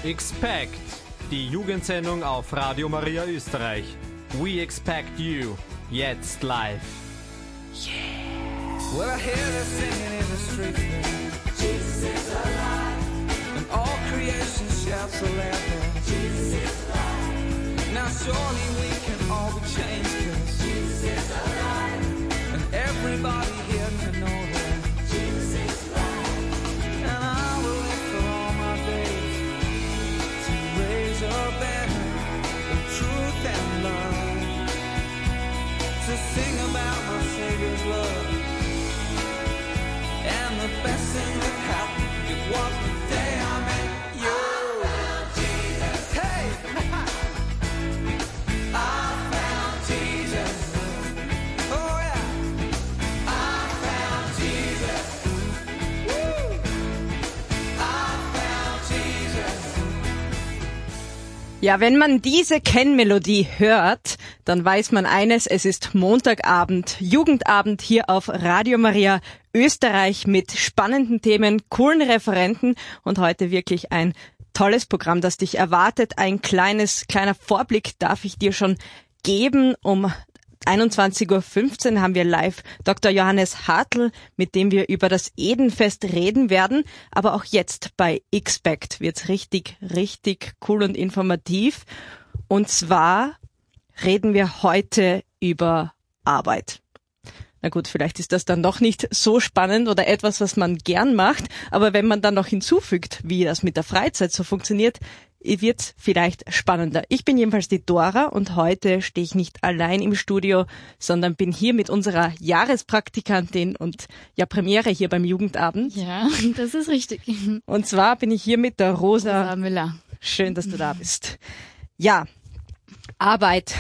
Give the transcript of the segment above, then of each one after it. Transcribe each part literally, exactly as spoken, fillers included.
Expect, die Jugendsendung auf Radio Maria Österreich. We expect you, jetzt live. Yeah. Well, I hear her singing in the street there. Jesus is alive. And all creation shouts aloud. Jesus is alive. Now surely we can all be changed, 'cause Jesus is alive. And everybody here can know that Jesus is alive. And I will live for all my days to raise a banner of truth and love, to sing about my Savior's love. And the best thing that happened, it was the day I met you. I found Jesus. Hey! I found Jesus. Oh yeah! I found Jesus. Woo! I found Jesus. Ja, wenn man diese Kennmelodie hört, dann weiß man eines, es ist Montagabend, Jugendabend hier auf Radio Maria Österreich mit spannenden Themen, coolen Referenten und heute wirklich ein tolles Programm, das dich erwartet. Ein kleines, kleiner Vorblick darf ich dir schon geben. Um einundzwanzig Uhr fünfzehn haben wir live Doktor Johannes Hartl, mit dem wir über das Edenfest reden werden. Aber auch jetzt bei Expect wird's richtig, richtig cool und informativ. Und zwar reden wir heute über Arbeit. Na gut, vielleicht ist das dann doch nicht so spannend oder etwas, was man gern macht. Aber wenn man dann noch hinzufügt, wie das mit der Freizeit so funktioniert, wird's vielleicht spannender. Ich bin jedenfalls die Dora und heute stehe ich nicht allein im Studio, sondern bin hier mit unserer Jahrespraktikantin und ja Premiere hier beim Jugendabend. Ja, das ist richtig. Und zwar bin ich hier mit der Rosa, Rosa Müller. Schön, dass du da bist. Ja, Arbeit,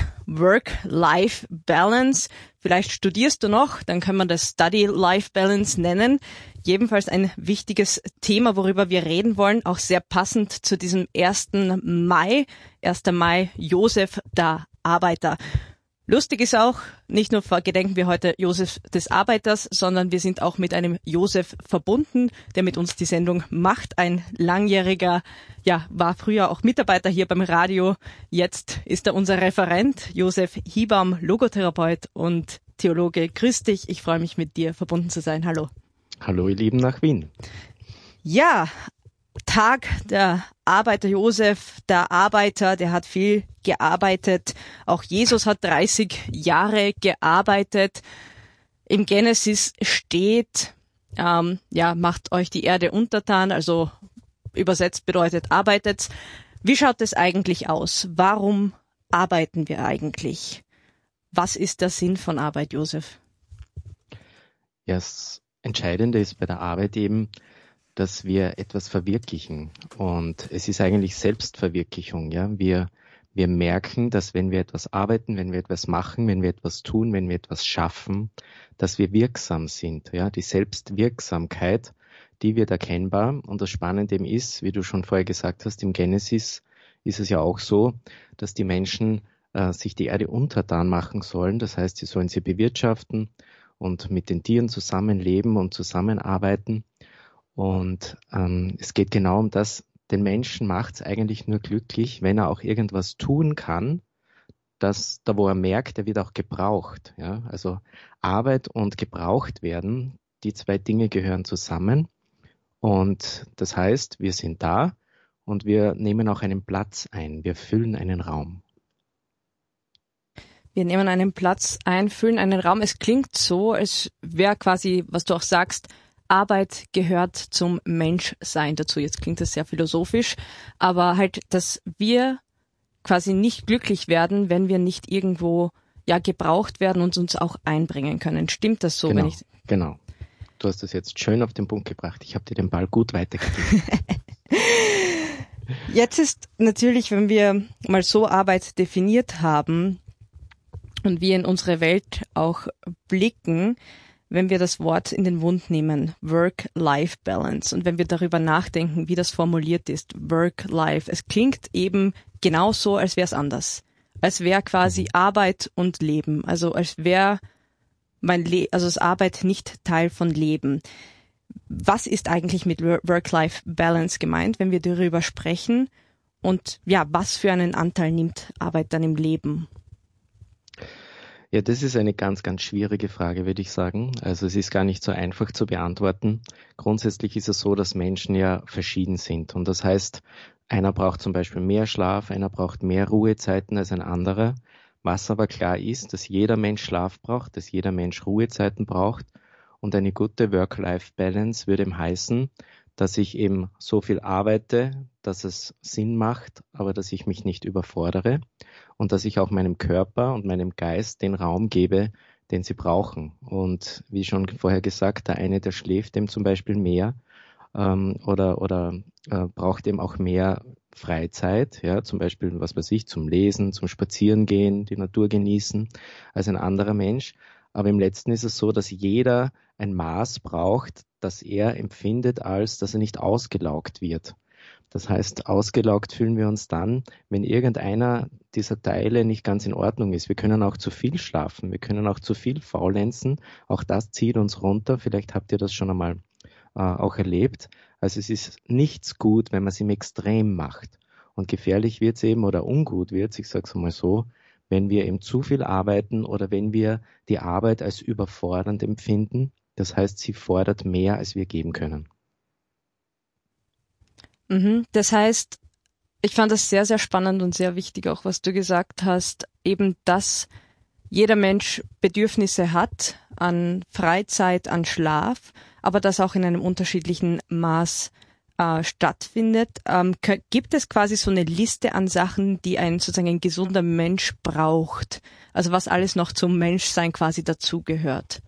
Work-Life-Balance. Vielleicht studierst du noch, dann kann man das Study-Life-Balance nennen. Jedenfalls ein wichtiges Thema, worüber wir reden wollen, auch sehr passend zu diesem ersten Mai. erster Mai, Josef, der Arbeiter. Lustig ist auch, nicht nur gedenken wir heute Josef des Arbeiters, sondern wir sind auch mit einem Josef verbunden, der mit uns die Sendung macht. Ein langjähriger, ja, war früher auch Mitarbeiter hier beim Radio. Jetzt ist er unser Referent, Josef Hiebaum, Logotherapeut und Theologe. Grüß dich, ich freue mich mit dir verbunden zu sein. Hallo. Hallo ihr Lieben nach Wien. Ja, Tag der Arbeiter Josef, der Arbeiter, der hat viel gearbeitet. Auch Jesus hat dreißig Jahre gearbeitet. Im Genesis steht, ähm, ja, macht euch die Erde untertan, also übersetzt bedeutet arbeitet. Wie schaut es eigentlich aus? Warum arbeiten wir eigentlich? Was ist der Sinn von Arbeit, Josef? Ja, das Entscheidende ist bei der Arbeit eben, dass wir etwas verwirklichen. Und es ist eigentlich Selbstverwirklichung. Ja, wir wir merken, dass wenn wir etwas arbeiten, wenn wir etwas machen, wenn wir etwas tun, wenn wir etwas schaffen, dass wir wirksam sind. Ja, die Selbstwirksamkeit, die wird erkennbar. Und das Spannende eben ist, wie du schon vorher gesagt hast, im Genesis ist es ja auch so, dass die Menschen äh, sich die Erde untertan machen sollen. Das heißt, sie sollen sie bewirtschaften und mit den Tieren zusammenleben und zusammenarbeiten. Und ähm, es geht genau um das, den Menschen macht es eigentlich nur glücklich, wenn er auch irgendwas tun kann, dass da wo er merkt, er wird auch gebraucht. Ja? Also Arbeit und gebraucht werden, die zwei Dinge gehören zusammen. Und das heißt, wir sind da und wir nehmen auch einen Platz ein, wir füllen einen Raum. Wir nehmen einen Platz ein, füllen einen Raum. Es klingt so, als wäre quasi, was du auch sagst, Arbeit gehört zum Menschsein dazu. Jetzt klingt das sehr philosophisch, aber halt, dass wir quasi nicht glücklich werden, wenn wir nicht irgendwo ja gebraucht werden und uns auch einbringen können. Stimmt das so? Genau, wenn ich genau. Du hast das jetzt schön auf den Punkt gebracht. Ich habe dir den Ball gut weitergegeben. Jetzt ist natürlich, wenn wir mal so Arbeit definiert haben und wir in unsere Welt auch blicken, wenn wir das Wort in den Mund nehmen, Work-Life-Balance, und wenn wir darüber nachdenken, wie das formuliert ist, Work-Life, es klingt eben genauso, als wäre es anders. Als wäre quasi Arbeit und Leben, also als wäre mein Le- also das Arbeit nicht Teil von Leben. Was ist eigentlich mit Work-Life-Balance gemeint, wenn wir darüber sprechen? Und ja, was für einen Anteil nimmt Arbeit dann im Leben? Ja, das ist eine ganz, ganz schwierige Frage, würde ich sagen. Also es ist gar nicht so einfach zu beantworten. Grundsätzlich ist es so, dass Menschen ja verschieden sind. Und das heißt, einer braucht zum Beispiel mehr Schlaf, einer braucht mehr Ruhezeiten als ein anderer. Was aber klar ist, dass jeder Mensch Schlaf braucht, dass jeder Mensch Ruhezeiten braucht. Und eine gute Work-Life-Balance würde ihm heißen, dass ich eben so viel arbeite, dass es Sinn macht, aber dass ich mich nicht überfordere und dass ich auch meinem Körper und meinem Geist den Raum gebe, den sie brauchen. Und wie schon vorher gesagt, der eine, der schläft eben zum Beispiel mehr ähm, oder, oder äh, braucht eben auch mehr Freizeit, ja, zum Beispiel, was weiß ich, zum Lesen, zum Spazierengehen, die Natur genießen, als ein anderer Mensch. Aber im Letzten ist es so, dass jeder ein Maß braucht, das er empfindet, als dass er nicht ausgelaugt wird. Das heißt, ausgelaugt fühlen wir uns dann, wenn irgendeiner dieser Teile nicht ganz in Ordnung ist. Wir können auch zu viel schlafen, wir können auch zu viel faulenzen. Auch das zieht uns runter. Vielleicht habt ihr das schon einmal äh, auch erlebt. Also es ist nichts gut, wenn man es im Extrem macht. Und gefährlich wird es eben oder ungut wird es, ich sage es mal so, wenn wir eben zu viel arbeiten oder wenn wir die Arbeit als überfordernd empfinden. Das heißt, sie fordert mehr, als wir geben können. Mhm. Das heißt, ich fand das sehr, sehr spannend und sehr wichtig, auch was du gesagt hast, eben, dass jeder Mensch Bedürfnisse hat an Freizeit, an Schlaf, aber das auch in einem unterschiedlichen Maß äh, stattfindet. Ähm, k- gibt es quasi so eine Liste an Sachen, die ein sozusagen ein gesunder Mensch braucht? Also was alles noch zum Menschsein quasi dazugehört?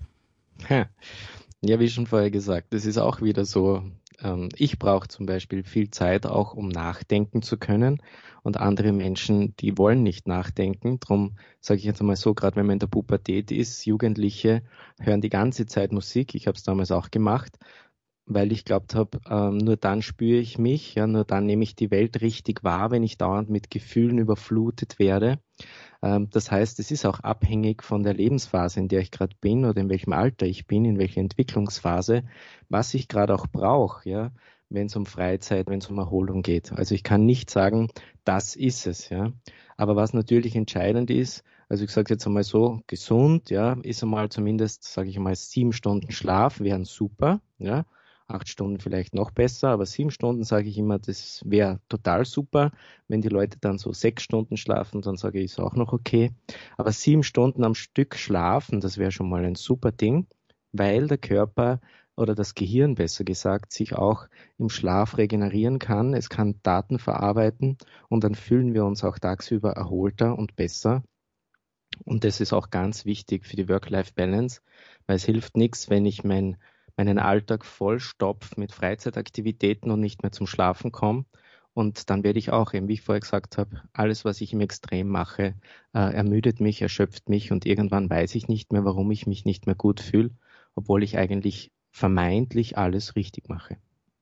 Ja, wie schon vorher gesagt, das ist auch wieder so, ähm, ich brauche zum Beispiel viel Zeit auch, um nachdenken zu können und andere Menschen, die wollen nicht nachdenken. Darum sage ich jetzt einmal so, gerade wenn man in der Pubertät ist, Jugendliche hören die ganze Zeit Musik, ich habe es damals auch gemacht, weil ich glaubt habe, ähm, nur dann spüre ich mich, ja, nur dann nehme ich die Welt richtig wahr, wenn ich dauernd mit Gefühlen überflutet werde. Ähm, das heißt, es ist auch abhängig von der Lebensphase, in der ich gerade bin oder in welchem Alter ich bin, in welcher Entwicklungsphase, was ich gerade auch brauche, ja, wenn es um Freizeit, wenn es um Erholung geht. Also ich kann nicht sagen, das ist es, ja. Aber was natürlich entscheidend ist, also ich sage jetzt einmal so, gesund, ja, ist einmal zumindest, sage ich einmal, sieben Stunden Schlaf wären super, ja. Acht Stunden vielleicht noch besser, aber sieben Stunden sage ich immer, das wäre total super. Wenn die Leute dann so sechs Stunden schlafen, dann sage ich, ist auch noch okay. Aber sieben Stunden am Stück schlafen, das wäre schon mal ein super Ding, weil der Körper oder das Gehirn besser gesagt sich auch im Schlaf regenerieren kann. Es kann Daten verarbeiten und dann fühlen wir uns auch tagsüber erholter und besser. Und das ist auch ganz wichtig für die Work-Life-Balance, weil es hilft nichts, wenn ich mein meinen Alltag vollstopf mit Freizeitaktivitäten und nicht mehr zum Schlafen komme. Und dann werde ich auch, eben wie ich vorher gesagt habe, alles, was ich im Extrem mache, äh, ermüdet mich, erschöpft mich und irgendwann weiß ich nicht mehr, warum ich mich nicht mehr gut fühle, obwohl ich eigentlich vermeintlich alles richtig mache.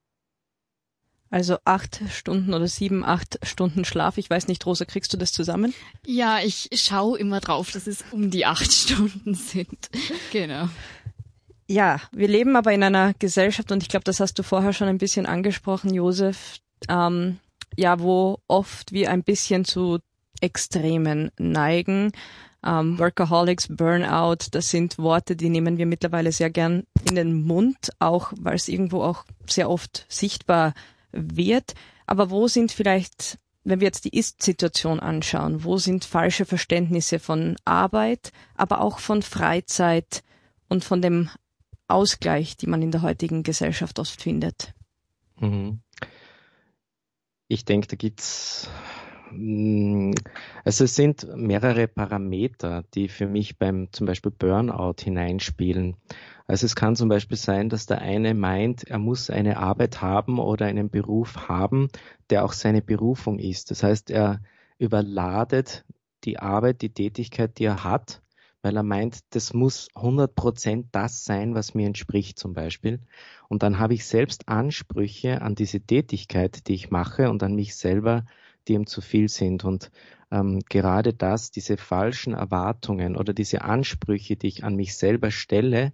Also acht Stunden oder sieben, acht Stunden Schlaf. Ich weiß nicht, Rosa, kriegst du das zusammen? Ja, ich schaue immer drauf, dass es um die acht Stunden sind. Genau. Ja, wir leben aber in einer Gesellschaft, und ich glaube, das hast du vorher schon ein bisschen angesprochen, Josef, ähm, ja, wo oft wir ein bisschen zu Extremen neigen. Ähm, Workaholics, Burnout, das sind Worte, die nehmen wir mittlerweile sehr gern in den Mund, auch weil es irgendwo auch sehr oft sichtbar wird. Aber wo sind vielleicht, wenn wir jetzt die Ist-Situation anschauen, wo sind falsche Verständnisse von Arbeit, aber auch von Freizeit und von dem Ausgleich, die man in der heutigen Gesellschaft oft findet? Ich denke, da gibt's, also es sind mehrere Parameter, die für mich beim zum Beispiel Burnout hineinspielen. Also es kann zum Beispiel sein, dass der eine meint, er muss eine Arbeit haben oder einen Beruf haben, der auch seine Berufung ist. Das heißt, er überladet die Arbeit, die Tätigkeit, die er hat, weil er meint, das muss hundert Prozent das sein, was mir entspricht zum Beispiel. Und dann habe ich selbst Ansprüche an diese Tätigkeit, die ich mache und an mich selber, die ihm zu viel sind. Und ähm, gerade das, diese falschen Erwartungen oder diese Ansprüche, die ich an mich selber stelle,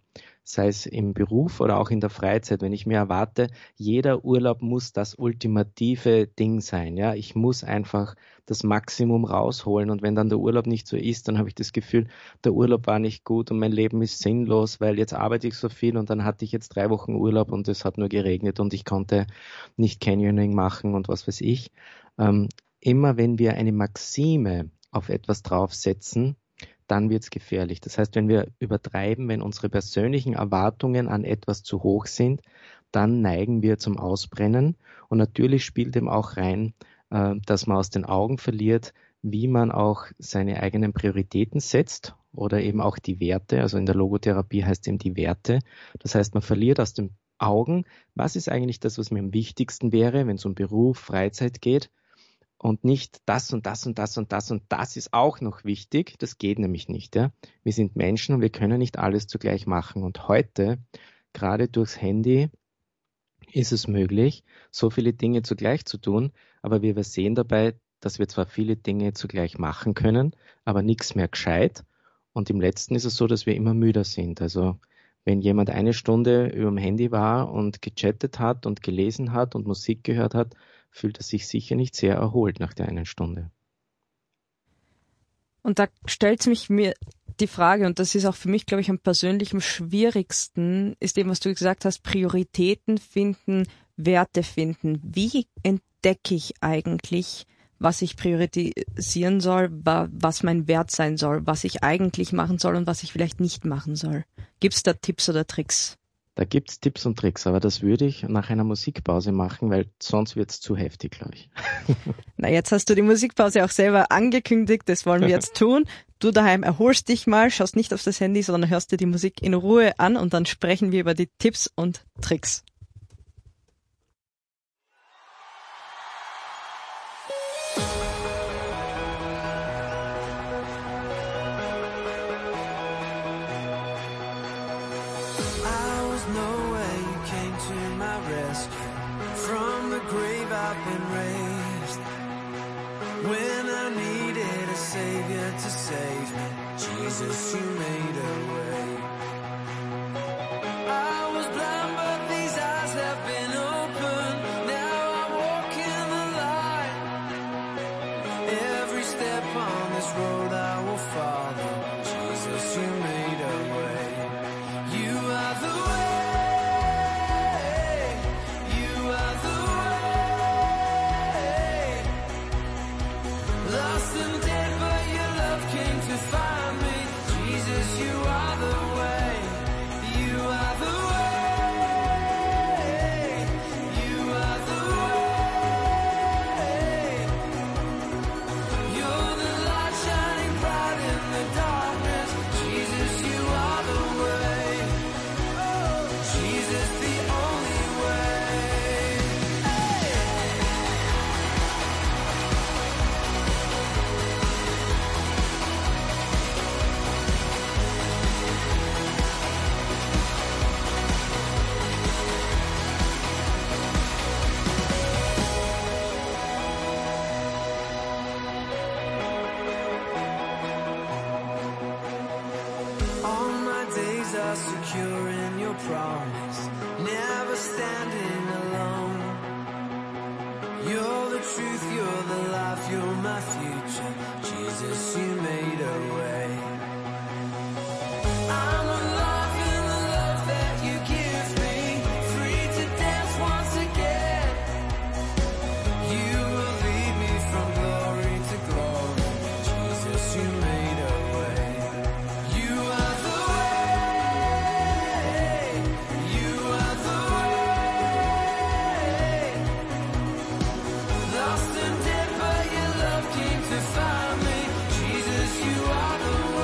sei es im Beruf oder auch in der Freizeit, wenn ich mir erwarte, jeder Urlaub muss das ultimative Ding sein. Ja, ich muss einfach das Maximum rausholen und wenn dann der Urlaub nicht so ist, dann habe ich das Gefühl, der Urlaub war nicht gut und mein Leben ist sinnlos, weil jetzt arbeite ich so viel und dann hatte ich jetzt drei Wochen Urlaub und es hat nur geregnet und ich konnte nicht Canyoning machen und was weiß ich. Ähm, immer wenn wir eine Maxime auf etwas draufsetzen, dann wird es gefährlich. Das heißt, wenn wir übertreiben, wenn unsere persönlichen Erwartungen an etwas zu hoch sind, dann neigen wir zum Ausbrennen. Und natürlich spielt dem auch rein, äh, dass man aus den Augen verliert, wie man auch seine eigenen Prioritäten setzt oder eben auch die Werte. Also in der Logotherapie heißt eben die Werte. Das heißt, man verliert aus den Augen, was ist eigentlich das, was mir am wichtigsten wäre, wenn es um Beruf, Freizeit geht. Und nicht das und das und das und das und das ist auch noch wichtig. Das geht nämlich nicht. Ja? Wir sind Menschen und wir können nicht alles zugleich machen. Und heute, gerade durchs Handy, ist es möglich, so viele Dinge zugleich zu tun. Aber wir sehen dabei, dass wir zwar viele Dinge zugleich machen können, aber nichts mehr gescheit. Und im Letzten ist es so, dass wir immer müder sind. Also wenn jemand eine Stunde über dem Handy war und gechattet hat und gelesen hat und Musik gehört hat, fühlt er sich sicher nicht sehr erholt nach der einen Stunde. Und da stellt mich mir die Frage, und das ist auch für mich, glaube ich, am persönlich am schwierigsten, ist eben, was du gesagt hast, Prioritäten finden, Werte finden. Wie entdecke ich eigentlich, was ich priorisieren soll, was mein Wert sein soll, was ich eigentlich machen soll und was ich vielleicht nicht machen soll? Gibt es da Tipps oder Tricks? Da gibt's Tipps und Tricks, aber das würde ich nach einer Musikpause machen, weil sonst wird's zu heftig, glaube ich. Na, jetzt hast du die Musikpause auch selber angekündigt, das wollen wir jetzt tun. Du daheim erholst dich mal, schaust nicht auf das Handy, sondern hörst dir die Musik in Ruhe an und dann sprechen wir über die Tipps und Tricks. Jesus, you made a way. I was blind, but these eyes have been opened. Now I walk in the light. Every step on this road I will follow. Jesus, you made a way. You are the way. You are the way. Lost and dead, but your love came to find me. Jesus, you are the way, you are the way, you are the way. You're the light shining bright in the darkness. Jesus, you are the way. Oh, Jesus, the only way. Hey. All my days are secure in your promise, never standing alone. You're the truth, you're the life, you're my future. Jesus, you made a way. I'm alive in the love that you give me, free to dance once again. You will lead me from glory to glory. Jesus, you made a way. You are the way. You are the way. Lost and dead, but your love came to find me. Jesus, you are the way.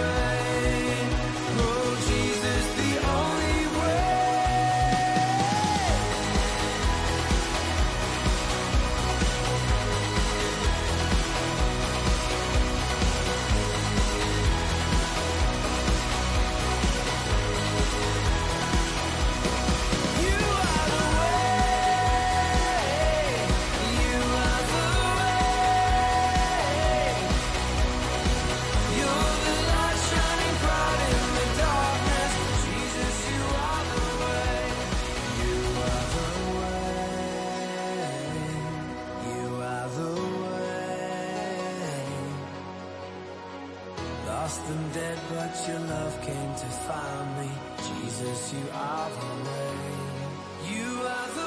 much your love came to find me. Jesus, you are the way. You are the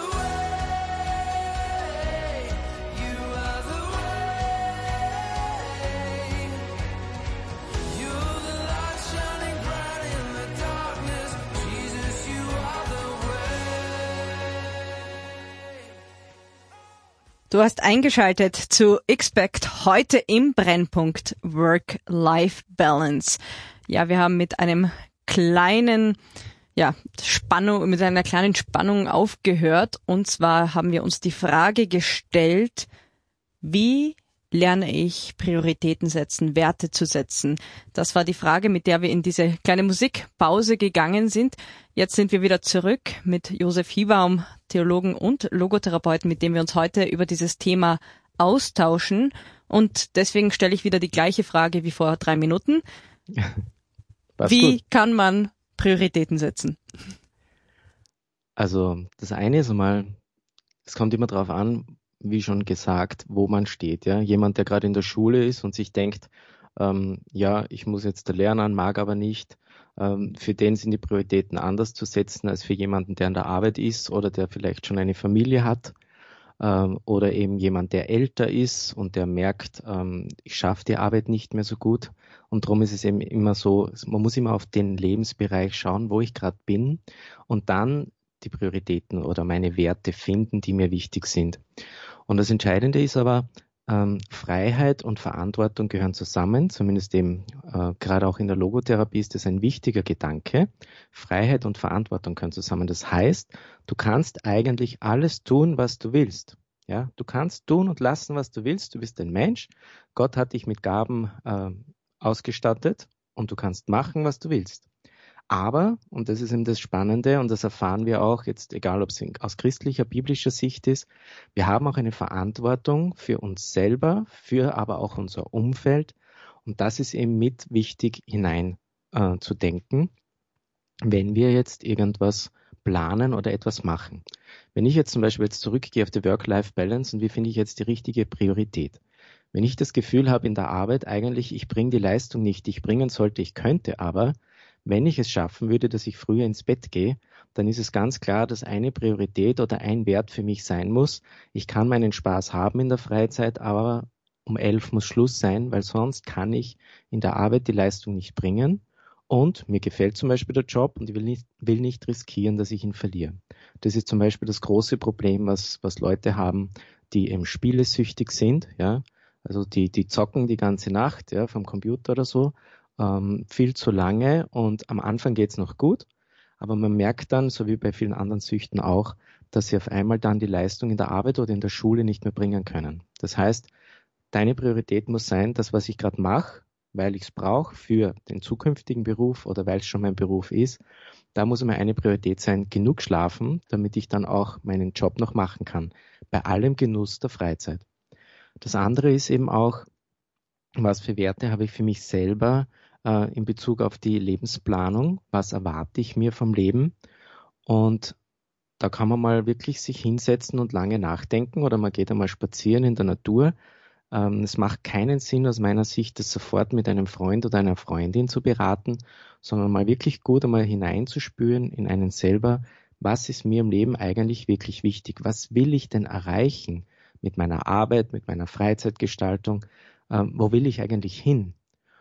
way. You are the way. You're the light shining bright in the darkness. Jesus, you are the way. Du hast eingeschaltet zu Expect heute im Brennpunkt Work-Life-Balance. Ja, wir haben mit einem kleinen, ja, Spannung, mit einer kleinen Spannung aufgehört. Und zwar haben wir uns die Frage gestellt, wie lerne ich Prioritäten setzen, Werte zu setzen? Das war die Frage, mit der wir in diese kleine Musikpause gegangen sind. Jetzt sind wir wieder zurück mit Josef Hiebaum, Theologen und Logotherapeuten, mit dem wir uns heute über dieses Thema austauschen. Und deswegen stelle ich wieder die gleiche Frage wie vor drei Minuten. Wie gut. Kann man Prioritäten setzen? Also das eine ist einmal, es kommt immer darauf an, wie schon gesagt, wo man steht. Ja, jemand, der gerade in der Schule ist und sich denkt, ähm, ja, ich muss jetzt da lernen, mag aber nicht. Ähm, für den sind die Prioritäten anders zu setzen als für jemanden, der an der Arbeit ist oder der vielleicht schon eine Familie hat. Ähm, oder eben jemand, der älter ist und der merkt, ähm, ich schaffe die Arbeit nicht mehr so gut. Und darum ist es eben immer so, man muss immer auf den Lebensbereich schauen, wo ich gerade bin und dann die Prioritäten oder meine Werte finden, die mir wichtig sind. Und das Entscheidende ist aber, ähm, Freiheit und Verantwortung gehören zusammen, zumindest eben äh, gerade auch in der Logotherapie ist das ein wichtiger Gedanke. Freiheit und Verantwortung gehören zusammen. Das heißt, du kannst eigentlich alles tun, was du willst. Ja, du kannst tun und lassen, was du willst. Du bist ein Mensch. Gott hat dich mit Gaben äh, ausgestattet und du kannst machen, was du willst. Aber, und das ist eben das Spannende, und das erfahren wir auch jetzt, egal ob es aus christlicher, biblischer Sicht ist, wir haben auch eine Verantwortung für uns selber, für aber auch unser Umfeld. Und das ist eben mit wichtig hinein äh, zu denken, wenn wir jetzt irgendwas planen oder etwas machen. Wenn ich jetzt zum Beispiel jetzt zurückgehe auf die Work-Life-Balance und wie finde ich jetzt die richtige Priorität? Wenn ich das Gefühl habe in der Arbeit, eigentlich, ich bringe die Leistung nicht, die ich bringen sollte, ich könnte aber, wenn ich es schaffen würde, dass ich früher ins Bett gehe, dann ist es ganz klar, dass eine Priorität oder ein Wert für mich sein muss. Ich kann meinen Spaß haben in der Freizeit, aber um elf muss Schluss sein, weil sonst kann ich in der Arbeit die Leistung nicht bringen. Und mir gefällt zum Beispiel der Job und ich will nicht, will nicht riskieren, dass ich ihn verliere. Das ist zum Beispiel das große Problem, was, was Leute haben, die eben spielesüchtig sind, ja. Also die, die zocken die ganze Nacht, ja, vom Computer oder so. Ähm, viel zu lange und am Anfang geht's noch gut, aber man merkt dann, so wie bei vielen anderen Süchten auch, dass sie auf einmal dann die Leistung in der Arbeit oder in der Schule nicht mehr bringen können. Das heißt, deine Priorität muss sein, das, was ich gerade mache, weil ich es brauche für den zukünftigen Beruf oder weil es schon mein Beruf ist, da muss immer eine Priorität sein, genug schlafen, damit ich dann auch meinen Job noch machen kann, bei allem Genuss der Freizeit. Das andere ist eben auch, was für Werte habe ich für mich selber äh, in Bezug auf die Lebensplanung? Was erwarte ich mir vom Leben? Und da kann man mal wirklich sich hinsetzen und lange nachdenken oder man geht einmal spazieren in der Natur. Ähm, es macht keinen Sinn aus meiner Sicht, das sofort mit einem Freund oder einer Freundin zu beraten, sondern mal wirklich gut einmal hineinzuspüren in einen selber, was ist mir im Leben eigentlich wirklich wichtig? Was will ich denn erreichen mit meiner Arbeit, mit meiner Freizeitgestaltung? Ähm, wo will ich eigentlich hin?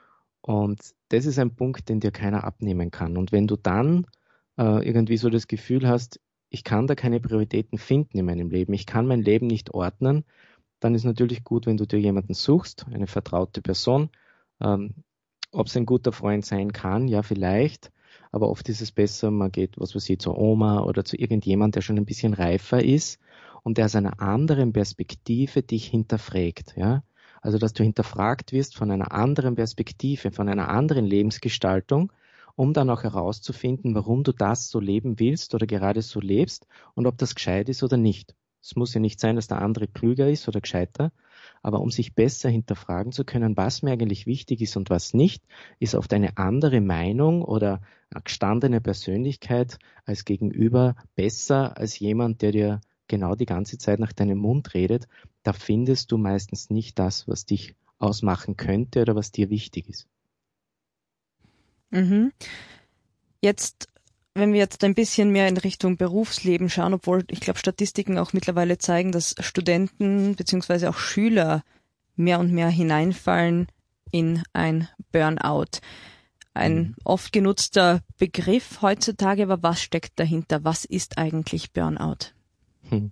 Und das ist ein Punkt, den dir keiner abnehmen kann. Und wenn du dann äh, irgendwie so das Gefühl hast, ich kann da keine Prioritäten finden in meinem Leben, ich kann mein Leben nicht ordnen, dann ist natürlich gut, wenn du dir jemanden suchst, eine vertraute Person. Ähm, ob es ein guter Freund sein kann, ja vielleicht, aber oft ist es besser, man geht, was weiß ich, zur Oma oder zu irgendjemand, der schon ein bisschen reifer ist und der aus einer anderen Perspektive dich hinterfragt, ja. Also, dass du hinterfragt wirst von einer anderen Perspektive, von einer anderen Lebensgestaltung, um dann auch herauszufinden, warum du das so leben willst oder gerade so lebst und ob das gescheit ist oder nicht. Es muss ja nicht sein, dass der andere klüger ist oder gescheiter, aber um sich besser hinterfragen zu können, was mir eigentlich wichtig ist und was nicht, ist oft eine andere Meinung oder eine gestandene Persönlichkeit als Gegenüber besser als jemand, der dir genau die ganze Zeit nach deinem Mund redet. Da findest du meistens nicht das, was dich ausmachen könnte oder was dir wichtig ist. Mhm. Jetzt, wenn wir jetzt ein bisschen mehr in Richtung Berufsleben schauen, obwohl ich glaube, Statistiken auch mittlerweile zeigen, dass Studenten beziehungsweise auch Schüler mehr und mehr hineinfallen in ein Burnout. Ein mhm. oft genutzter Begriff heutzutage, aber was steckt dahinter? Was ist eigentlich Burnout? Hm.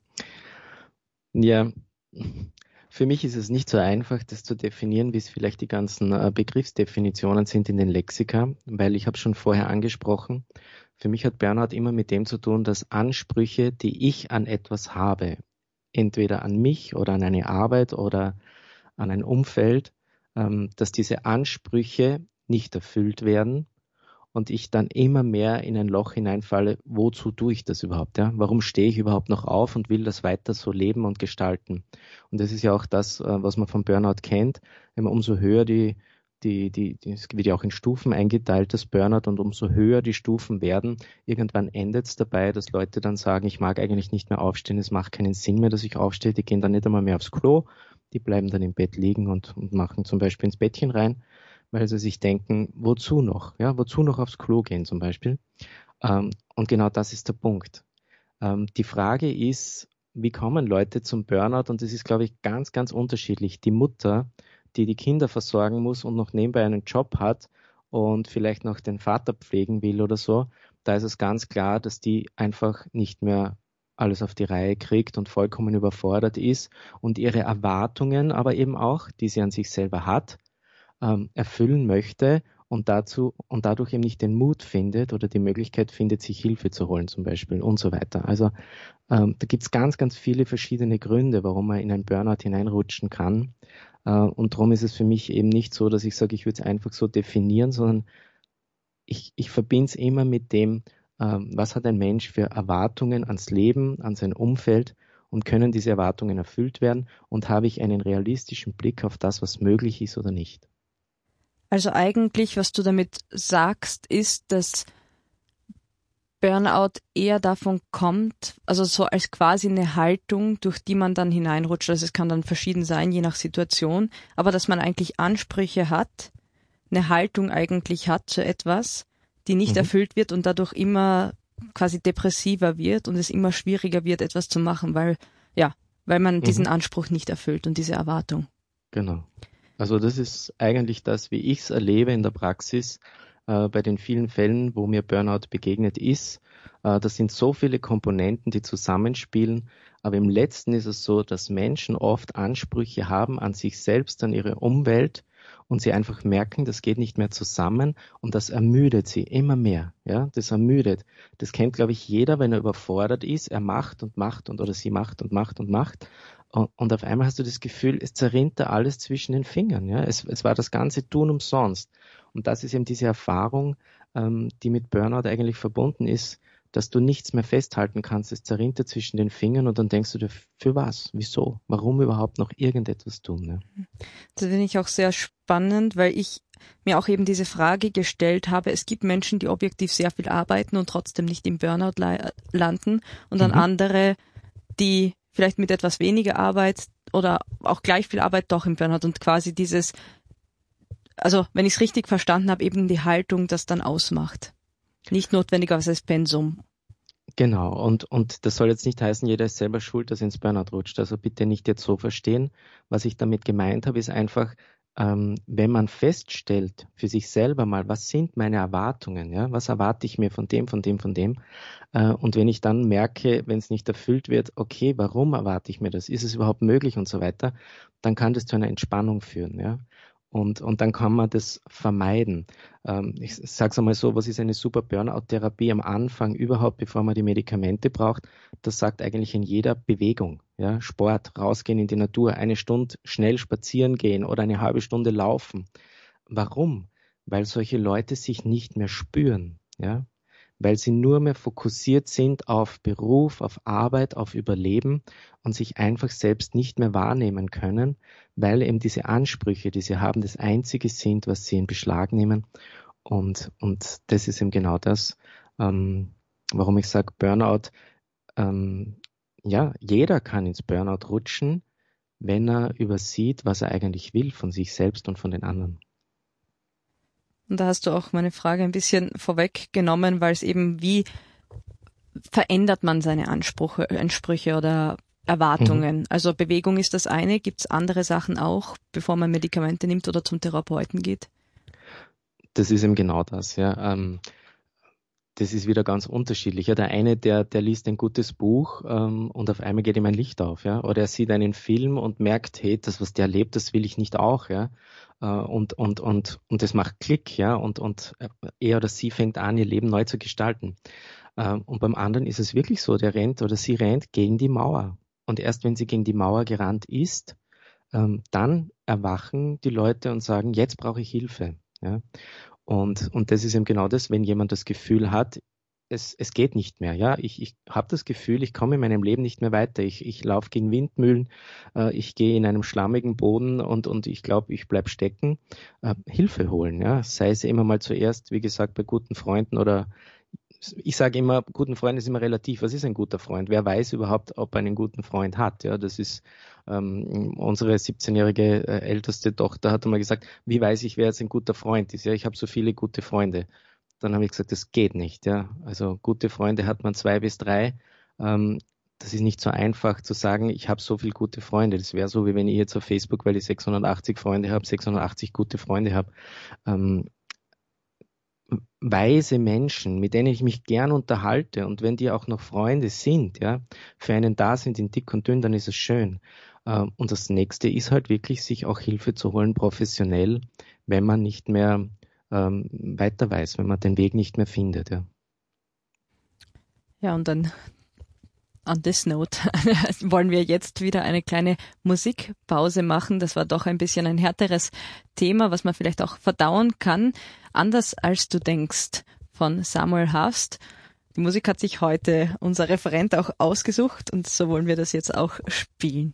Ja, für mich ist es nicht so einfach, das zu definieren, wie es vielleicht die ganzen äh, Begriffsdefinitionen sind in den Lexika, weil ich habe schon vorher angesprochen, für mich hat Burnout immer mit dem zu tun, dass Ansprüche, die ich an etwas habe, entweder an mich oder an eine Arbeit oder an ein Umfeld, ähm, dass diese Ansprüche nicht erfüllt werden und ich dann immer mehr in ein Loch hineinfalle, wozu tue ich das überhaupt? Ja? Warum stehe ich überhaupt noch auf und will das weiter so leben und gestalten? Und das ist ja auch das, was man vom Burnout kennt. Wenn man umso höher die, die, die, die, es wird ja auch in Stufen eingeteilt, das Burnout, und umso höher die Stufen werden, irgendwann endet es dabei, dass Leute dann sagen, ich mag eigentlich nicht mehr aufstehen, es macht keinen Sinn mehr, dass ich aufstehe, die gehen dann nicht einmal mehr aufs Klo, die bleiben dann im Bett liegen und, und machen zum Beispiel ins Bettchen rein, weil sie sich denken, wozu noch? Ja, wozu noch aufs Klo gehen zum Beispiel? Ähm, und genau das ist der Punkt. Ähm, die Frage ist, wie kommen Leute zum Burnout? Und das ist, glaube ich, ganz, ganz unterschiedlich. Die Mutter, die die Kinder versorgen muss und noch nebenbei einen Job hat und vielleicht noch den Vater pflegen will oder so, da ist es ganz klar, dass die einfach nicht mehr alles auf die Reihe kriegt und vollkommen überfordert ist und ihre Erwartungen aber eben auch, die sie an sich selber hat, erfüllen möchte und dazu und dadurch eben nicht den Mut findet oder die Möglichkeit findet, sich Hilfe zu holen zum Beispiel und so weiter. Also ähm, da gibt es ganz, ganz viele verschiedene Gründe, warum man in einen Burnout hineinrutschen kann. Äh, und darum ist es für mich eben nicht so, dass ich sage, ich würde es einfach so definieren, sondern ich, ich verbinde es immer mit dem, äh, was hat ein Mensch für Erwartungen ans Leben, an sein Umfeld, und können diese Erwartungen erfüllt werden und habe ich einen realistischen Blick auf das, was möglich ist oder nicht. Also eigentlich, was du damit sagst, ist, dass Burnout eher davon kommt, also so als quasi eine Haltung, durch die man dann hineinrutscht. Also es kann dann verschieden sein, je nach Situation, aber dass man eigentlich Ansprüche hat, eine Haltung eigentlich hat zu etwas, die nicht mhm. erfüllt wird und dadurch immer quasi depressiver wird und es immer schwieriger wird, etwas zu machen, weil, ja, weil man mhm. diesen Anspruch nicht erfüllt und diese Erwartung. Genau. Also das ist eigentlich das, wie ich es erlebe in der Praxis, äh, bei den vielen Fällen, wo mir Burnout begegnet ist. Äh, das sind so viele Komponenten, die zusammenspielen, aber im Letzten ist es so, dass Menschen oft Ansprüche haben an sich selbst, an ihre Umwelt und sie einfach merken, das geht nicht mehr zusammen und das ermüdet sie immer mehr. Ja, das ermüdet. Das kennt, glaube ich, jeder, wenn er überfordert ist. Er macht und macht und oder sie macht und macht und macht. Und auf einmal hast du das Gefühl, es zerrinnt da alles zwischen den Fingern. Ja? Es, es war das ganze Tun umsonst. Und das ist eben diese Erfahrung, ähm, die mit Burnout eigentlich verbunden ist, dass du nichts mehr festhalten kannst. Es zerrinnt da zwischen den Fingern und dann denkst du dir, für was? Wieso? Warum überhaupt noch irgendetwas tun? Ne? Das finde ich auch sehr spannend, weil ich mir auch eben diese Frage gestellt habe. Es gibt Menschen, die objektiv sehr viel arbeiten und trotzdem nicht im Burnout la- landen und dann mhm. andere, die vielleicht mit etwas weniger Arbeit oder auch gleich viel Arbeit doch im Burnout und quasi dieses, also wenn ich es richtig verstanden habe, eben die Haltung, das dann ausmacht. Nicht notwendigerweise das Pensum. Genau, und, und das soll jetzt nicht heißen, jeder ist selber schuld, dass er ins Burnout rutscht. Also bitte nicht jetzt so verstehen. Was ich damit gemeint habe, ist einfach, ähm, wenn man feststellt für sich selber mal, was sind meine Erwartungen, ja, was erwarte ich mir von dem, von dem, von dem, äh, und wenn ich dann merke, wenn es nicht erfüllt wird, okay, warum erwarte ich mir das, ist es überhaupt möglich und so weiter, dann kann das zu einer Entspannung führen, ja. Und, und dann kann man das vermeiden. Ähm, ich sage es einmal so, was ist eine super Burnout-Therapie am Anfang überhaupt, bevor man die Medikamente braucht? Das sagt eigentlich in jeder Bewegung. Ja? Sport, rausgehen in die Natur, eine Stunde schnell spazieren gehen oder eine halbe Stunde laufen. Warum? Weil solche Leute sich nicht mehr spüren. Ja? Weil sie nur mehr fokussiert sind auf Beruf, auf Arbeit, auf Überleben und sich einfach selbst nicht mehr wahrnehmen können, weil eben diese Ansprüche, die sie haben, das Einzige sind, was sie in Beschlag nehmen. Und, und das ist eben genau das, ähm, warum ich sage, Burnout, ähm, ja, jeder kann ins Burnout rutschen, wenn er übersieht, was er eigentlich will von sich selbst und von den anderen. Und da hast du auch meine Frage ein bisschen vorweggenommen, weil es eben, wie verändert man seine Ansprüche, Ansprüche oder Erwartungen? Mhm. Also Bewegung ist das eine, gibt es andere Sachen auch, bevor man Medikamente nimmt oder zum Therapeuten geht? Das ist eben genau das, ja. Ähm, das ist wieder ganz unterschiedlich. Ja, der eine, der, der liest ein gutes Buch ähm, und auf einmal geht ihm ein Licht auf, ja. Oder er sieht einen Film und merkt, hey, das, was der erlebt, das will ich nicht auch, ja. Äh, und, und, und, und das macht Klick, ja. Und, und er oder sie fängt an, ihr Leben neu zu gestalten. Ähm, und beim anderen ist es wirklich so, der rennt oder sie rennt gegen die Mauer. Und erst wenn sie gegen die Mauer gerannt ist, ähm, dann erwachen die Leute und sagen, jetzt brauche ich Hilfe, ja. Und, und das ist eben genau das, wenn jemand das Gefühl hat, es, es geht nicht mehr. Ja, ich, ich habe das Gefühl, ich komme in meinem Leben nicht mehr weiter. Ich, ich laufe gegen Windmühlen, äh, ich gehe in einem schlammigen Boden und, und ich glaube, ich bleib stecken. Äh, Hilfe holen, ja, sei es immer mal zuerst, wie gesagt, bei guten Freunden oder ich sage immer, guten Freund ist immer relativ. Was ist ein guter Freund? Wer weiß überhaupt, ob er einen guten Freund hat? Ja, das ist ähm, unsere siebzehnjährige äh, älteste Tochter hat einmal gesagt, wie weiß ich, wer jetzt ein guter Freund ist? Ja, ich habe so viele gute Freunde. Dann habe ich gesagt, das geht nicht. Ja, also gute Freunde hat man zwei bis drei. Ähm, das ist nicht so einfach zu sagen, ich habe so viele gute Freunde. Das wäre so, wie wenn ich jetzt auf Facebook, weil ich sechshundertachtzig Freunde habe, sechshundertachtzig gute Freunde habe. Ähm, weise Menschen, mit denen ich mich gern unterhalte und wenn die auch noch Freunde sind, ja, für einen da sind in dick und dünn, dann ist es schön. Und das nächste ist halt wirklich, sich auch Hilfe zu holen, professionell, wenn man nicht mehr ähm, weiter weiß, wenn man den Weg nicht mehr findet, ja. Ja, und dann on this note wollen wir jetzt wieder eine kleine Musikpause machen. Das war doch ein bisschen ein härteres Thema, was man vielleicht auch verdauen kann. Anders als du denkst, von Samuel Harfst. Die Musik hat sich heute unser Referent auch ausgesucht und so wollen wir das jetzt auch spielen.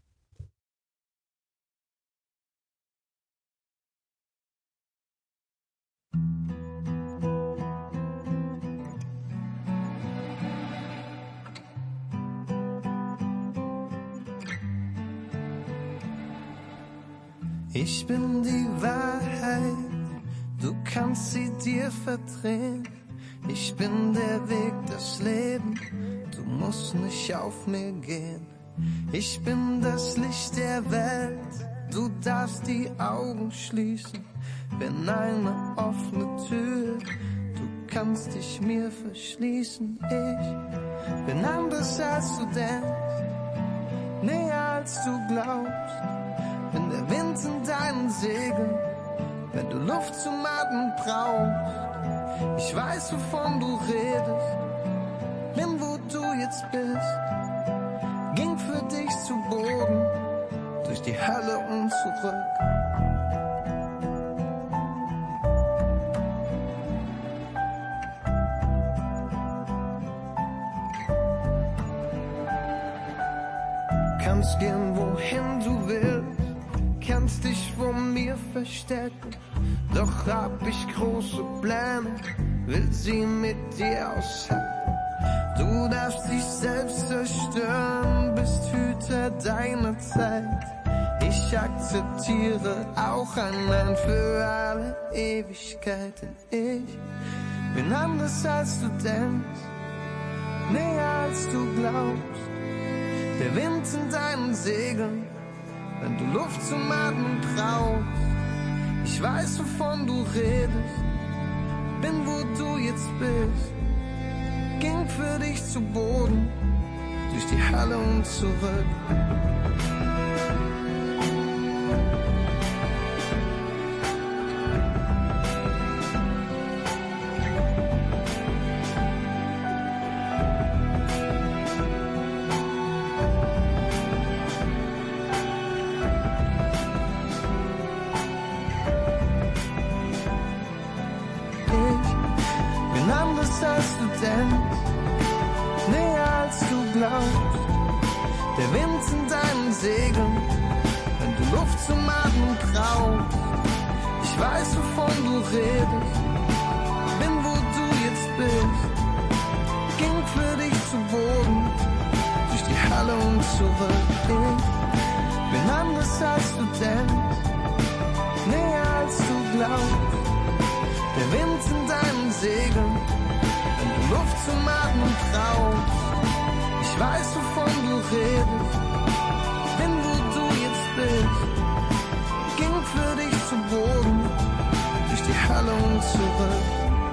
Ich bin die Wahrheit, du kannst sie dir verdrehen. Ich bin der Weg, das Leben, du musst nicht auf mir gehen. Ich bin das Licht der Welt, du darfst die Augen schließen. Bin eine offene Tür, du kannst dich mir verschließen. Ich bin anders als du denkst, näher als du glaubst. Bin der Wind in deinen Segeln, wenn du Luft zum Atmen brauchst. Ich weiß, wovon du redest, bin, wo du jetzt bist. Ging für dich zu Boden, durch die Hölle und zurück. Kannst gehen, wohin du willst, kannst dich vor mir verstecken, doch hab ich große Pläne, will sie mit dir aushalten. Du darfst dich selbst zerstören, bist Hüter deiner Zeit. Ich akzeptiere auch ein Nein für alle Ewigkeiten. Ich bin anders als du denkst, näher als du glaubst. Der Wind in deinen Segeln, wenn du Luft zum Atmen brauchst. Ich weiß, wovon du redest, bin, wo du jetzt bist. Ging für dich zu Boden, durch die Hölle und zurück. Der Wind in deinen Segeln, wenn du Luft zum Atmen brauchst. Ich weiß, wovon du redest, bin, wo du jetzt bist. Ging für dich zu Boden, durch die Hölle und zurück. Ich bin anders als du denkst, näher als du glaubst. Wind in deinen Segeln, wenn du Luft zum Atmen brauchst. Ich weiß, wovon du redest, bin wo du jetzt bist. Ging für dich zu Boden, durch die Hölle und zurück.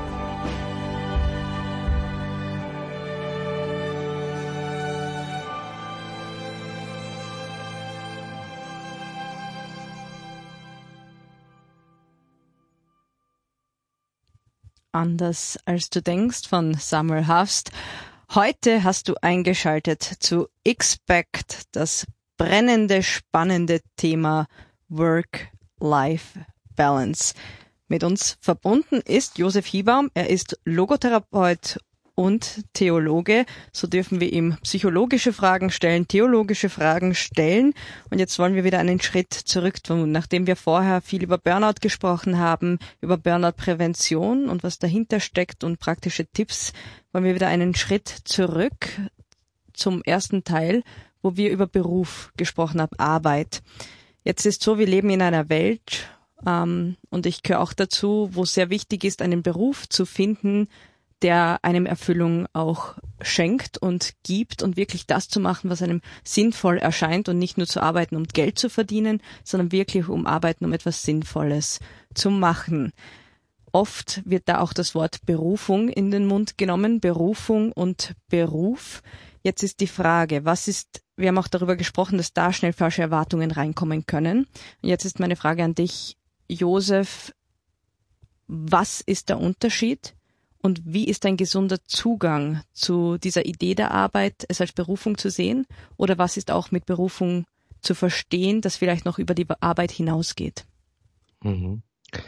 Anders als du denkst von Samuel Harfst. Heute hast du eingeschaltet zu Expect, das brennende, spannende Thema Work-Life-Balance. Mit uns verbunden ist Josef Hiebaum. Er ist Logotherapeut und Theologe. So dürfen wir ihm psychologische Fragen stellen, theologische Fragen stellen. Und jetzt wollen wir wieder einen Schritt zurück tun. Nachdem wir vorher viel über Burnout gesprochen haben, über Burnout-Prävention und was dahinter steckt und praktische Tipps, wollen wir wieder einen Schritt zurück zum ersten Teil, wo wir über Beruf gesprochen haben, Arbeit. Jetzt ist so, wir leben in einer Welt, ähm, und ich gehöre auch dazu, wo es sehr wichtig ist, einen Beruf zu finden, der einem Erfüllung auch schenkt und gibt und wirklich das zu machen, was einem sinnvoll erscheint und nicht nur zu arbeiten, um Geld zu verdienen, sondern wirklich um Arbeiten, um etwas Sinnvolles zu machen. Oft wird da auch das Wort Berufung in den Mund genommen, Berufung und Beruf. Jetzt ist die Frage, was ist, wir haben auch darüber gesprochen, dass da schnell falsche Erwartungen reinkommen können. Und jetzt ist meine Frage an dich, Josef, was ist der Unterschied? Und wie ist ein gesunder Zugang zu dieser Idee der Arbeit, es als Berufung zu sehen? Oder was ist auch mit Berufung zu verstehen, das vielleicht noch über die Arbeit hinausgeht? Mhm.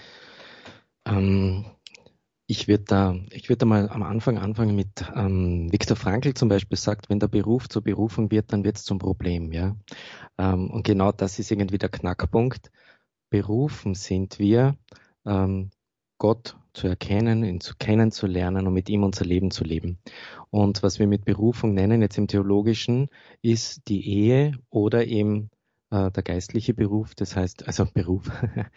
Ähm, ich würde da, ich würde da mal am Anfang anfangen mit ähm, Viktor Frankl zum Beispiel sagt, wenn der Beruf zur Berufung wird, dann wird es zum Problem, ja. Ähm, und genau das ist irgendwie der Knackpunkt. Berufen sind wir, ähm, Gott zu erkennen, ihn zu kennenzulernen und mit ihm unser Leben zu leben. Und was wir mit Berufung nennen, jetzt im Theologischen, ist die Ehe oder eben äh, der geistliche Beruf, das heißt, also Beruf,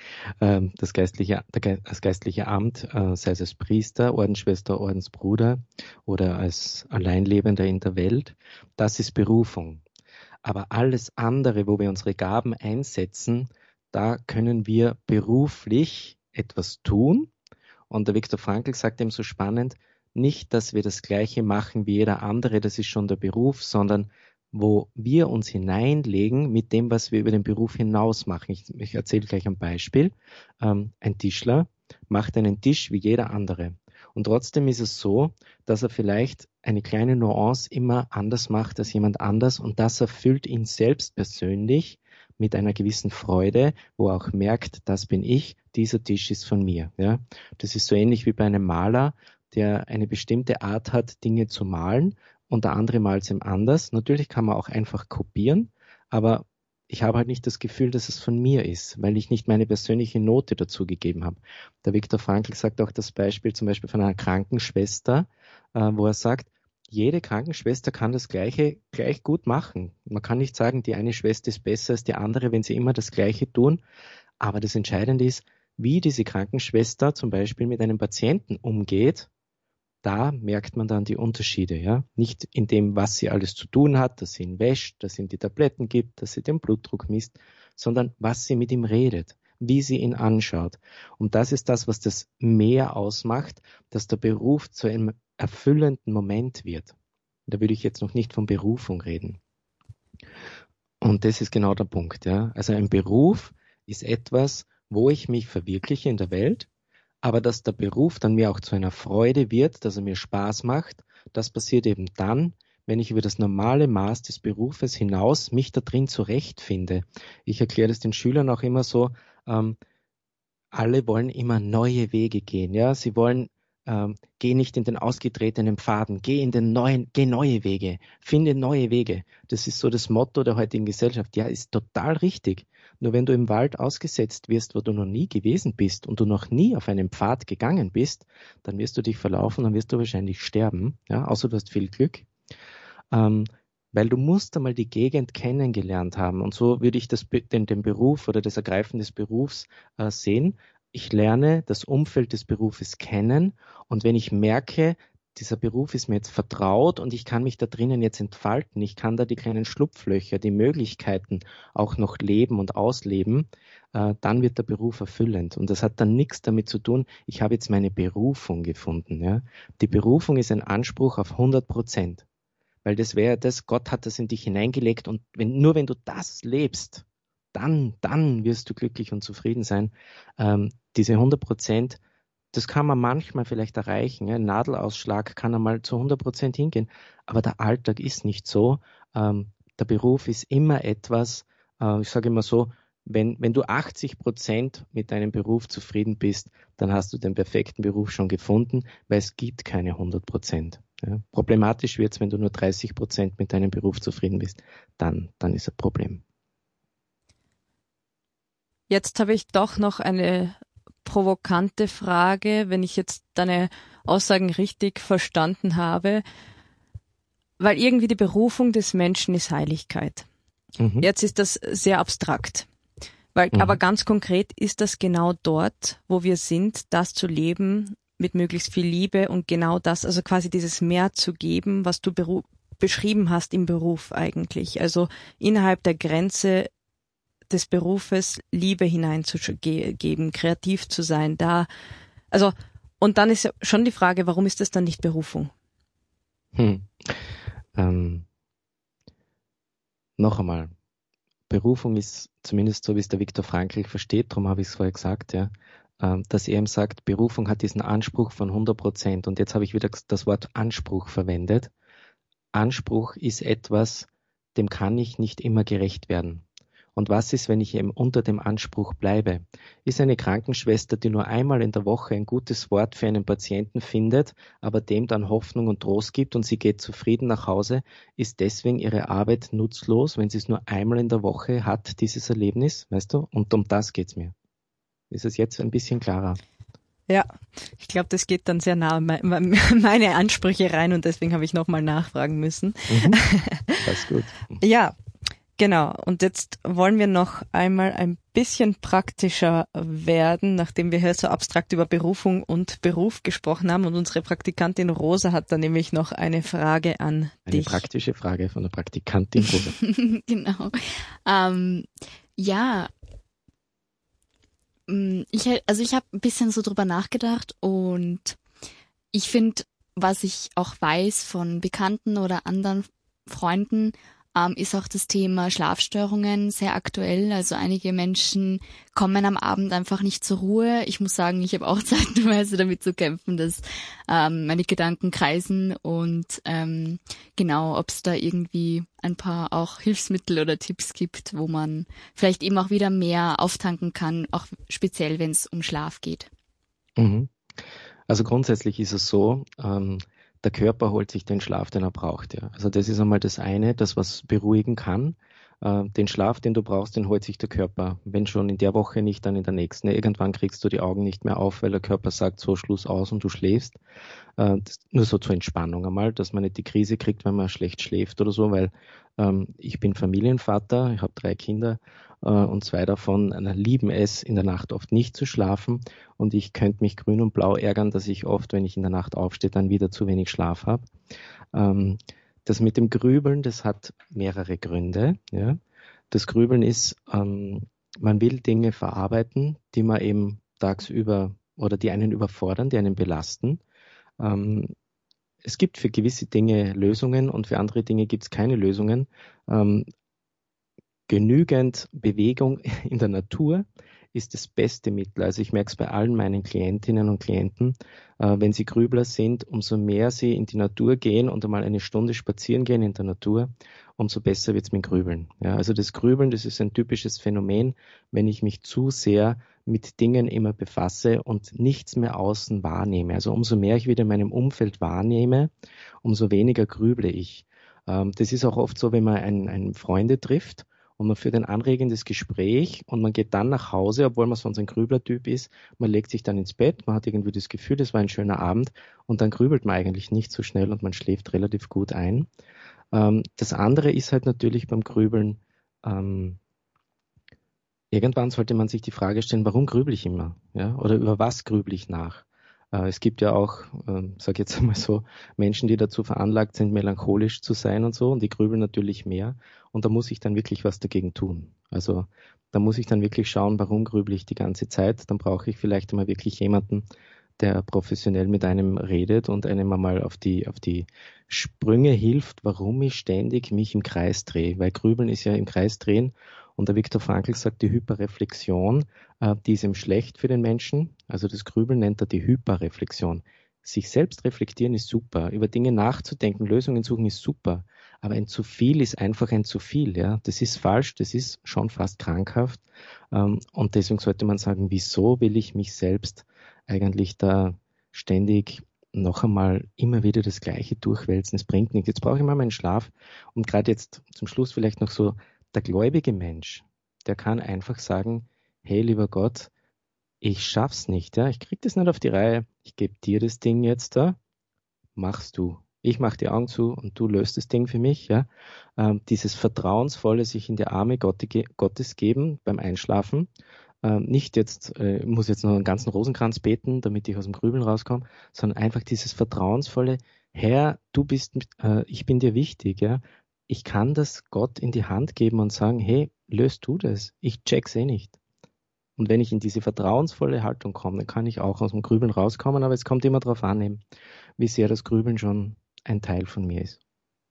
äh, das geistliche, der, das geistliche Amt, äh, sei es als Priester, Ordensschwester, Ordensbruder oder als Alleinlebender in der Welt, das ist Berufung. Aber alles andere, wo wir unsere Gaben einsetzen, da können wir beruflich etwas tun. Und der Viktor Frankl sagt eben so spannend, nicht, dass wir das Gleiche machen wie jeder andere, das ist schon der Beruf, sondern wo wir uns hineinlegen mit dem, was wir über den Beruf hinaus machen. Ich, ich erzähle gleich ein Beispiel. Ähm, ein Tischler macht einen Tisch wie jeder andere. Und trotzdem ist es so, dass er vielleicht eine kleine Nuance immer anders macht als jemand anders und das erfüllt ihn selbst persönlich mit einer gewissen Freude, wo er auch merkt, das bin ich, dieser Tisch ist von mir. Ja? Das ist so ähnlich wie bei einem Maler, der eine bestimmte Art hat, Dinge zu malen und der andere malt es ihm anders. Natürlich kann man auch einfach kopieren, aber ich habe halt nicht das Gefühl, dass es von mir ist, weil ich nicht meine persönliche Note dazu gegeben habe. Der Viktor Frankl sagt auch das Beispiel zum Beispiel von einer Krankenschwester, äh, wo er sagt, jede Krankenschwester kann das Gleiche gleich gut machen. Man kann nicht sagen, die eine Schwester ist besser als die andere, wenn sie immer das Gleiche tun. Aber das Entscheidende ist, wie diese Krankenschwester zum Beispiel mit einem Patienten umgeht. Da merkt man dann die Unterschiede. Ja? Nicht in dem, was sie alles zu tun hat, dass sie ihn wäscht, dass sie ihm die Tabletten gibt, dass sie den Blutdruck misst, sondern was sie mit ihm redet, wie sie ihn anschaut. Und das ist das, was das mehr ausmacht, dass der Beruf zu einem erfüllenden Moment wird. Da würde ich jetzt noch nicht von Berufung reden. Und das ist genau der Punkt. Ja? Also ein Beruf ist etwas, wo ich mich verwirkliche in der Welt, aber dass der Beruf dann mir auch zu einer Freude wird, dass er mir Spaß macht, das passiert eben dann, wenn ich über das normale Maß des Berufes hinaus mich da drin zurechtfinde. Ich erkläre das den Schülern auch immer so, ähm, alle wollen immer neue Wege gehen. Ja, sie wollen Ähm, geh nicht in den ausgetretenen Pfaden, geh in den neuen, geh neue Wege, finde neue Wege. Das ist so das Motto der heutigen Gesellschaft. Ja, ist total richtig. Nur wenn du im Wald ausgesetzt wirst, wo du noch nie gewesen bist und du noch nie auf einen Pfad gegangen bist, dann wirst du dich verlaufen, dann wirst du wahrscheinlich sterben, ja, außer du hast viel Glück. Ähm, weil du musst einmal die Gegend kennengelernt haben. Und so würde ich das, den, den Beruf oder das Ergreifen des Berufs äh, sehen. ich lerne das Umfeld des Berufes kennen und wenn ich merke, dieser Beruf ist mir jetzt vertraut und ich kann mich da drinnen jetzt entfalten, ich kann da die kleinen Schlupflöcher, die Möglichkeiten auch noch leben und ausleben, äh, dann wird der Beruf erfüllend. Und das hat dann nichts damit zu tun, ich habe jetzt meine Berufung gefunden. Ja? Die Berufung ist ein Anspruch auf hundert Prozent, weil das wäre das, Gott hat das in dich hineingelegt und wenn, nur wenn du das lebst, dann, dann wirst du glücklich und zufrieden sein. Ähm, diese hundert Prozent, das kann man manchmal vielleicht erreichen. Ja. Ein Nadelausschlag kann einmal zu hundert Prozent hingehen, aber der Alltag ist nicht so. Ähm, der Beruf ist immer etwas, äh, ich sage immer so, wenn, wenn du achtzig Prozent mit deinem Beruf zufrieden bist, dann hast du den perfekten Beruf schon gefunden, weil es gibt keine hundert Prozent. Ja. Problematisch wird es, wenn du nur dreißig Prozent mit deinem Beruf zufrieden bist, dann, dann ist ein Problem. Jetzt habe ich doch noch eine provokante Frage, wenn ich jetzt deine Aussagen richtig verstanden habe, weil irgendwie die Berufung des Menschen ist Heiligkeit. Mhm. Jetzt ist das sehr abstrakt, weil, mhm. aber ganz konkret ist das genau dort, wo wir sind, das zu leben mit möglichst viel Liebe und genau das, also quasi dieses Mehr zu geben, was du beru- beschrieben hast im Beruf eigentlich, also innerhalb der Grenze des Berufes Liebe hineinzugeben, kreativ zu sein, da, also, und dann ist ja schon die Frage, warum ist das dann nicht Berufung? Hm. Ähm, noch einmal, Berufung ist zumindest so, wie es der Viktor Frankl versteht, darum habe ich es vorher gesagt, ja, ähm, dass er ihm sagt, Berufung hat diesen Anspruch von hundert Prozent und jetzt habe ich wieder das Wort Anspruch verwendet. Anspruch ist etwas, dem kann ich nicht immer gerecht werden. Und was ist, wenn ich eben unter dem Anspruch bleibe? Ist eine Krankenschwester, die nur einmal in der Woche ein gutes Wort für einen Patienten findet, aber dem dann Hoffnung und Trost gibt und sie geht zufrieden nach Hause, ist deswegen ihre Arbeit nutzlos, wenn sie es nur einmal in der Woche hat, dieses Erlebnis, weißt du? Und um das geht's mir. Ist es jetzt ein bisschen klarer? Ja, ich glaube, das geht dann sehr nah meine Ansprüche rein und deswegen habe ich nochmal nachfragen müssen. Mhm. Das ist gut. Ja. Genau, und jetzt wollen wir noch einmal ein bisschen praktischer werden, nachdem wir hier so abstrakt über Berufung und Beruf gesprochen haben. Und unsere Praktikantin Rosa hat da nämlich noch eine Frage an eine dich. Eine praktische Frage von der Praktikantin Rosa. Genau. Ähm, ja, ich, also ich habe ein bisschen so drüber nachgedacht und ich finde, was ich auch weiß von Bekannten oder anderen Freunden, Ähm, ist auch das Thema Schlafstörungen sehr aktuell. Also einige Menschen kommen am Abend einfach nicht zur Ruhe. Ich muss sagen, ich habe auch zeitweise damit zu kämpfen, dass ähm, meine Gedanken kreisen und ähm, genau, ob es da irgendwie ein paar auch Hilfsmittel oder Tipps gibt, wo man vielleicht eben auch wieder mehr auftanken kann, auch speziell, wenn es um Schlaf geht. Mhm. Also grundsätzlich ist es so, ähm, der Körper holt sich den Schlaf, den er braucht. Ja. Also das ist einmal das eine, das was beruhigen kann. Äh, den Schlaf, den du brauchst, den holt sich der Körper. Wenn schon in der Woche nicht, dann in der nächsten. Irgendwann kriegst du die Augen nicht mehr auf, weil der Körper sagt, so Schluss aus und du schläfst. Äh, das, nur so zur Entspannung einmal, dass man nicht die Krise kriegt, wenn man schlecht schläft oder so, weil ähm, ich bin Familienvater, ich habe drei Kinder äh, und zwei davon äh, lieben es, in der Nacht oft nicht zu schlafen. Und ich könnte mich grün und blau ärgern, dass ich oft, wenn ich in der Nacht aufstehe, dann wieder zu wenig Schlaf habe. Ähm, das mit dem Grübeln, das hat mehrere Gründe. Ja. Das Grübeln ist, ähm, man will Dinge verarbeiten, die man eben tagsüber oder die einen überfordern, die einen belasten. Ähm, es gibt für gewisse Dinge Lösungen und für andere Dinge gibt es keine Lösungen. Ähm, genügend Bewegung in der Natur ist das beste Mittel. Also ich merke es bei allen meinen Klientinnen und Klienten, äh, wenn sie Grübler sind, umso mehr sie in die Natur gehen und einmal eine Stunde spazieren gehen in der Natur, umso besser wird es mit Grübeln. Ja, also das Grübeln, das ist ein typisches Phänomen, wenn ich mich zu sehr mit Dingen immer befasse und nichts mehr außen wahrnehme. Also umso mehr ich wieder in meinem Umfeld wahrnehme, umso weniger grüble ich. Ähm, das ist auch oft so, wenn man einen, einen Freunde trifft, und man führt ein anregendes Gespräch und man geht dann nach Hause, obwohl man sonst ein Grüblertyp ist. Man legt sich dann ins Bett, man hat irgendwie das Gefühl, das war ein schöner Abend und dann grübelt man eigentlich nicht so schnell und man schläft relativ gut ein. Ähm, das andere ist halt natürlich beim Grübeln, ähm, irgendwann sollte man sich die Frage stellen, warum grübel ich immer? Ja? Oder über was grübel ich nach? Äh, es gibt ja auch, äh, sag jetzt einmal so, Menschen, die dazu veranlagt sind, melancholisch zu sein und so, und die grübeln natürlich mehr. Und da muss ich dann wirklich was dagegen tun. Also da muss ich dann wirklich schauen, warum grübel ich die ganze Zeit. Dann brauche ich vielleicht einmal wirklich jemanden, der professionell mit einem redet und einem einmal auf die, auf die Sprünge hilft, warum ich ständig mich im Kreis drehe. Weil Grübeln ist ja im Kreis drehen. Und der Viktor Frankl sagt, die Hyperreflexion, äh, die ist eben schlecht für den Menschen. Also das Grübeln nennt er die Hyperreflexion. Sich selbst reflektieren ist super. Über Dinge nachzudenken, Lösungen suchen ist super. Aber ein zu viel ist einfach ein zu viel. Ja? Das ist falsch, das ist schon fast krankhaft. Ähm, und deswegen sollte man sagen, wieso will ich mich selbst eigentlich da ständig noch einmal immer wieder das Gleiche durchwälzen? Es bringt nichts. Jetzt brauche ich mal meinen Schlaf. Und gerade jetzt zum Schluss vielleicht noch so, der gläubige Mensch, der kann einfach sagen, hey, lieber Gott, ich schaff's nicht, ja, ich krieg das nicht auf die Reihe, ich gebe dir das Ding jetzt da, machst du. Ich mach die Augen zu und du löst das Ding für mich, ja. Ähm, dieses vertrauensvolle sich in die Arme Gottes geben beim Einschlafen, ähm, nicht jetzt, äh, muss jetzt noch einen ganzen Rosenkranz beten, damit ich aus dem Grübeln rauskomme, sondern einfach dieses vertrauensvolle, Herr, du bist, äh, ich bin dir wichtig, ja. Ich kann das Gott in die Hand geben und sagen, hey, löst du das, ich check's eh nicht. Und wenn ich in diese vertrauensvolle Haltung komme, dann kann ich auch aus dem Grübeln rauskommen, aber es kommt immer darauf an, eben, wie sehr das Grübeln schon ein Teil von mir ist.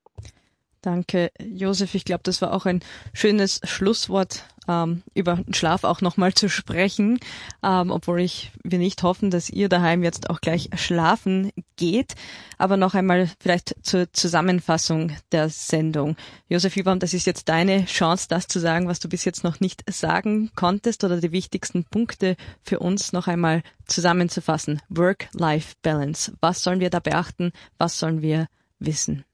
Danke, Josef. Ich glaube, das war auch ein schönes Schlusswort, ähm, über den Schlaf auch nochmal zu sprechen, ähm, obwohl ich wir nicht hoffen, dass ihr daheim jetzt auch gleich schlafen geht. Aber noch einmal vielleicht zur Zusammenfassung der Sendung. Josef Hübaum, das ist jetzt deine Chance, das zu sagen, was du bis jetzt noch nicht sagen konntest, oder die wichtigsten Punkte für uns noch einmal zusammenzufassen. Work-Life-Balance. Was sollen wir da beachten? Was sollen wir wissen?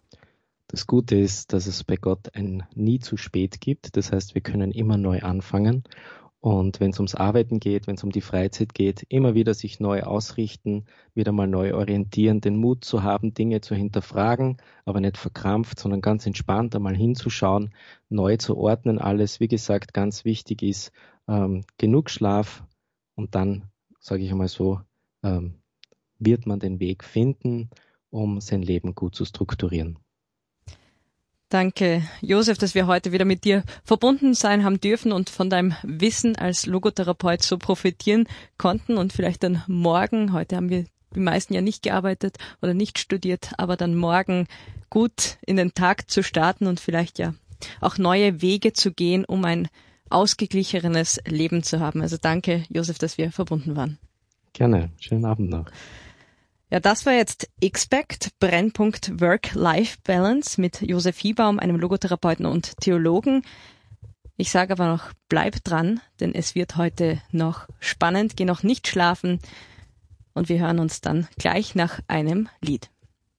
Das Gute ist, dass es bei Gott ein nie zu spät gibt. Das heißt, wir können immer neu anfangen. Und wenn es ums Arbeiten geht, wenn es um die Freizeit geht, immer wieder sich neu ausrichten, wieder mal neu orientieren, den Mut zu haben, Dinge zu hinterfragen, aber nicht verkrampft, sondern ganz entspannt einmal hinzuschauen, neu zu ordnen alles. Wie gesagt, ganz wichtig ist ähm, genug Schlaf, und dann, sage ich einmal so, ähm, wird man den Weg finden, um sein Leben gut zu strukturieren. Danke, Josef, dass wir heute wieder mit dir verbunden sein haben dürfen und von deinem Wissen als Logotherapeut so profitieren konnten, und vielleicht dann morgen, heute haben wir die meisten ja nicht gearbeitet oder nicht studiert, aber dann morgen gut in den Tag zu starten und vielleicht ja auch neue Wege zu gehen, um ein ausgeglichenes Leben zu haben. Also danke, Josef, dass wir verbunden waren. Gerne, schönen Abend noch. Ja, das war jetzt Expect, Brennpunkt Work-Life-Balance mit Josef Hübaum, einem Logotherapeuten und Theologen. Ich sage aber noch, bleib dran, denn es wird heute noch spannend. Geh noch nicht schlafen, und wir hören uns dann gleich nach einem Lied.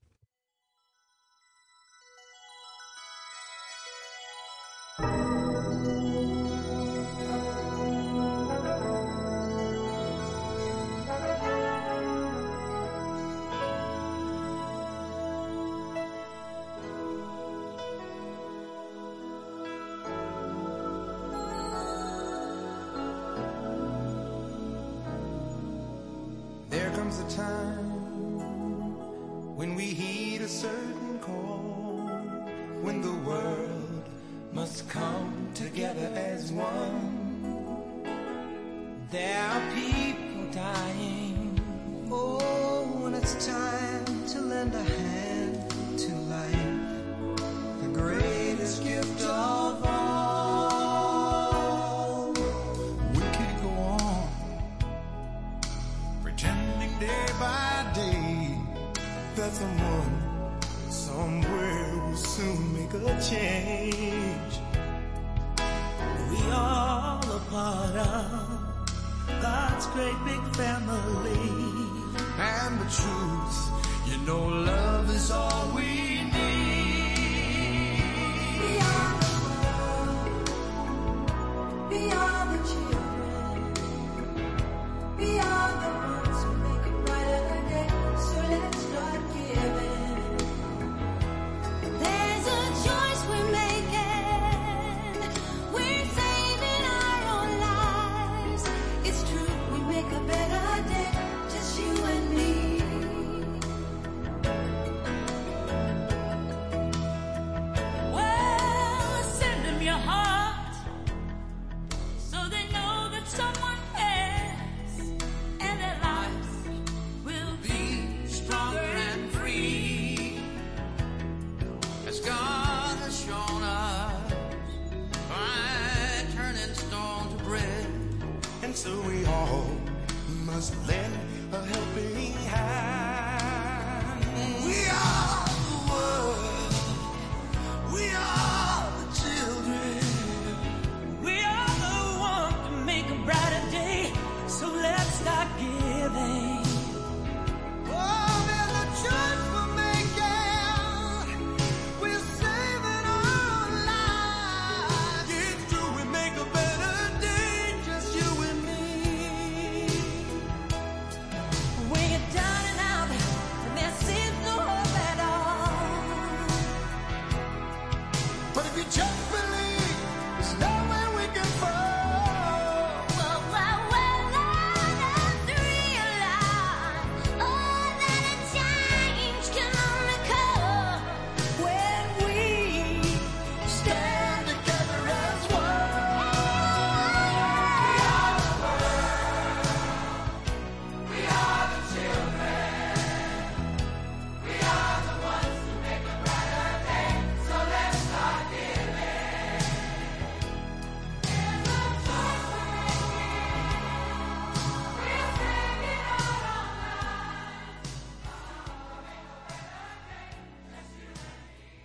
Comes a time when we heed a certain call, when the world must come together as one. There are people dying. Oh, when it's time to lend a hand to life, the greatest gift of all. We can't go on pretending day by day that someone somewhere will soon make a change. We all a part of God's great big family, and the truth, you know,